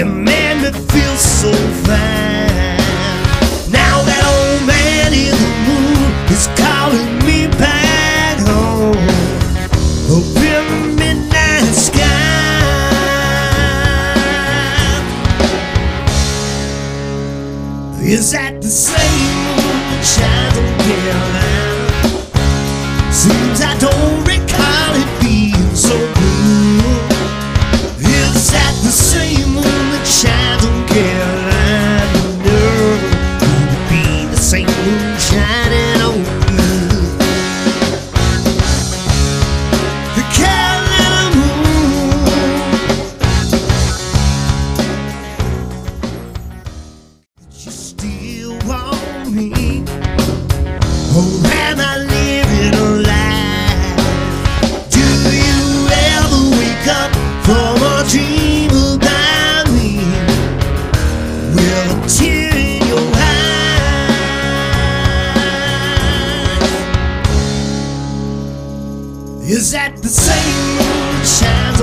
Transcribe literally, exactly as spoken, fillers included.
You made me feel so fine. Now that old man in the moon is calling me back home. Up in the midnight sky. Is that the same moon that shines on Carolina? Seems I don't recall it being so blue. Is that the same moon that shines on Carolina? No, could it be the same moon shining on you? The Carolina moon. You still want me, or am I living a lie? Do you ever wake up from a dream about me with a tear in your eye? Is that the same moon that shines